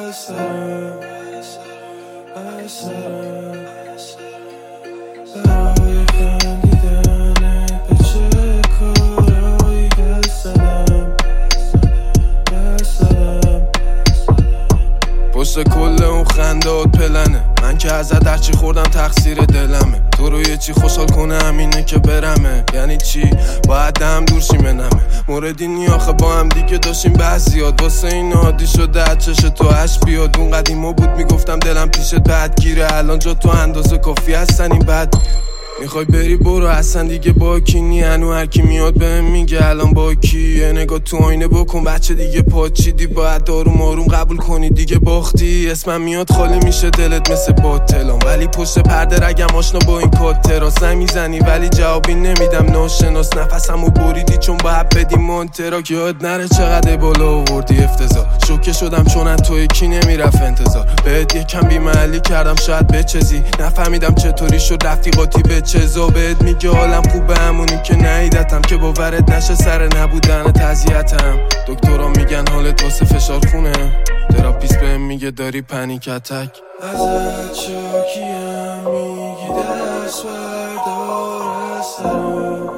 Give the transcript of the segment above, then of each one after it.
برای خندیدنت به چه کارهایی دستدم پشت کل اون خندات پلنه، من که ازت هرچی خوردم تقصیر دلمه. تو رو یه چی خوشحال کنه همینه که برمه، یعنی چی؟ باید دم دور شی منمه. موردی نی آخه با هم دیگه داشتیم بحث زیاد، واسه این عادی شده چش تو اش بیاد. اون قدیما بود میگفتم دلم پیشت بدگیره، الان جا تو اندازه کافی هستن این بد. میخوای بری برو اصلا دیگه با کی نی، هنو هر کی میاد بهم میگه الان با کی. یه نگاه تو آینه بکن بچه دیگه پاچیدی، باید آروم آروم قبول کنی دیگه باختی. اسمم میاد خالی میشه دلت مثل باطلام، ولی پشت پرده رگم آشنا با این کاترا. زنگ میزنی ولی جوابی نمیدم ناشناس، نفسمو بریدی چون باید بدی مونترا. یاد نره چقدر بالا آوردی افتضاح، شوکه شدم چون از تو یکی نمیرفت انتظار. بهت یکم بی‌محلی کردم شاید بچزی، نفهمیدم چطوری شد رفیقاتی به چزا. بهت میگه حالم خوبه همونی که نیدتم، که باورت نشه سر نبودن تضییعتم. دکترها میگن حالت واسه فشار خونه، تراپیست بهم میگه داری پنیک اتک. ازت شاکیم میگی دست بردار از سرم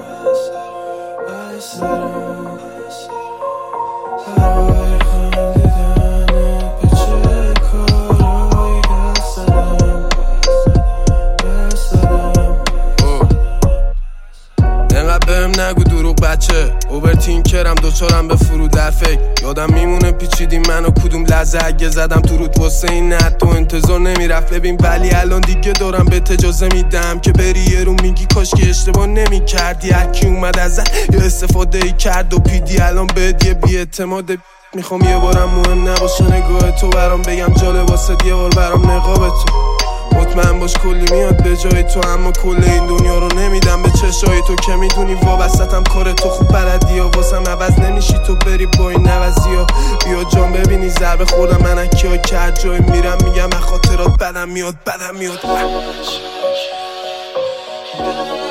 برای خندیدنت به چه کارهایی دستدم. انقدر بهم نگو دروغ بچه، اوورتینکرم دوچارم به فرو در فکر. یادم میمونه پیچیدی منو کدوم لحظه اگه زدم تو رود واسه این نه تو انتظار نمیرفت ببین. ولی الان دیگه دارم به اجازه میدم که بری یه رو میگی کاش که اشتباه نمیکردی. هرکی اومد ازت یا استفاده ای کرد و پیدی الان بهت یه بی‌اعتماد. میخوام یه بارم مهم نباشه نگاه تو برام، بگم جالب واسه یه بار برام نقاب تو. مطمئن باش کلی میاد به جای تو، اما کل این دنیا رو نمیدم به چشای تو. که میدونی وابستم کار تو خوب بلدی یا واسم عوض نمیشی تو بری با این نوزی ها. بیا جان ببینی ضربه خوردم من کیا کرد جای میرم میگم خاطرات بدم میاد.